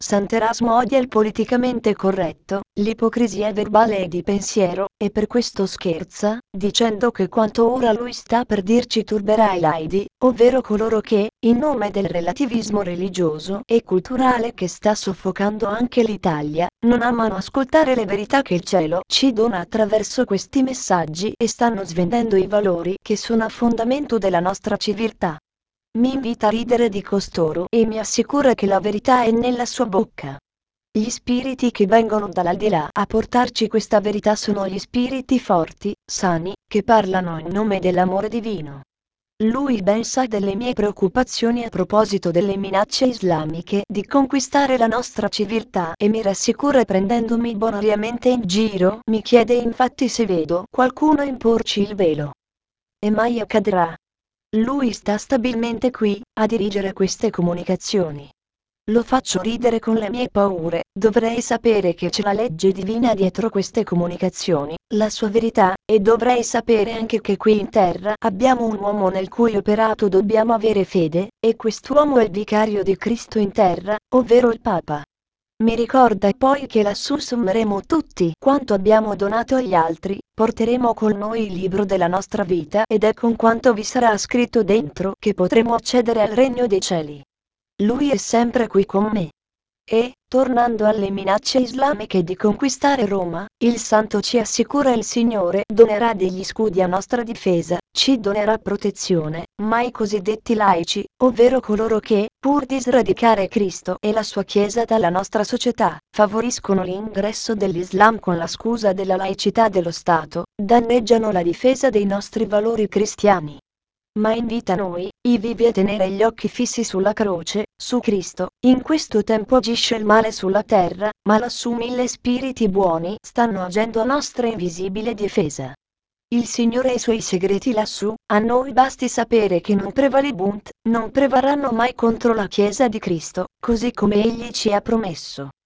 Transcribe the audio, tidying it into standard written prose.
Sant'Erasmo odia il politicamente corretto, l'ipocrisia verbale e di pensiero, e per questo scherza, dicendo che quanto ora lui sta per dirci turberà i laidi, ovvero coloro che, in nome del relativismo religioso e culturale che sta soffocando anche l'Italia, non amano ascoltare le verità che il cielo ci dona attraverso questi messaggi e stanno svendendo i valori che sono a fondamento della nostra civiltà. Mi invita a ridere di costoro e mi assicura che la verità è nella sua bocca. Gli spiriti che vengono dall'aldilà a portarci questa verità sono gli spiriti forti, sani, che parlano in nome dell'amore divino. Lui ben sa delle mie preoccupazioni a proposito delle minacce islamiche di conquistare la nostra civiltà e mi rassicura prendendomi bonariamente in giro. Mi chiede infatti se vedo qualcuno imporci il velo. E mai accadrà. Lui sta stabilmente qui, a dirigere queste comunicazioni. Lo faccio ridere con le mie paure, dovrei sapere che c'è la legge divina dietro queste comunicazioni, la sua verità, e dovrei sapere anche che qui in terra abbiamo un uomo nel cui operato dobbiamo avere fede, e quest'uomo è il vicario di Cristo in terra, ovvero il Papa. Mi ricorda poi che lassù sommeremo tutti quanto abbiamo donato agli altri, porteremo con noi il libro della nostra vita ed è con quanto vi sarà scritto dentro che potremo accedere al regno dei cieli. Lui è sempre qui con me. E, tornando alle minacce islamiche di conquistare Roma, il santo ci assicura il Signore donerà degli scudi a nostra difesa, ci donerà protezione, ma i cosiddetti laici, ovvero coloro che, pur di sradicare Cristo e la sua Chiesa dalla nostra società, favoriscono l'ingresso dell'Islam con la scusa della laicità dello Stato, danneggiano la difesa dei nostri valori cristiani. Ma invita noi, i vivi a tenere gli occhi fissi sulla croce, su Cristo. In questo tempo agisce il male sulla terra, ma lassù mille spiriti buoni stanno agendo a nostra invisibile difesa. Il Signore e i suoi segreti lassù, a noi basti sapere che non prevalebunt, non prevarranno mai contro la Chiesa di Cristo, così come Egli ci ha promesso.